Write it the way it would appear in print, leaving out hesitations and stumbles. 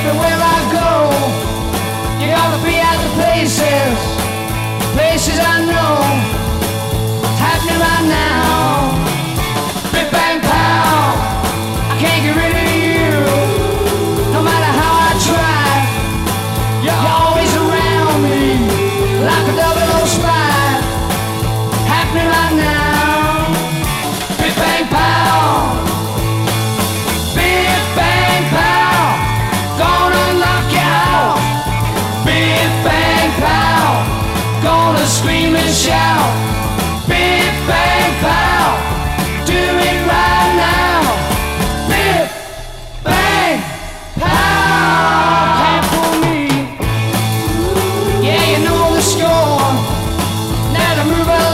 everywhere I go. You gotta be at the places I know. It's happening right now. Big bang pow, I can't get rid of you. No matter how I try, you're always around me, like a 00 spy. Happening right now. Big bang pow, big bang pow, gonna knock you out. Big bang pow, gonna scream and shout. Big bang pow, do it right now. Big bang pow, can't fool me. Yeah, you know the score. Now to move along.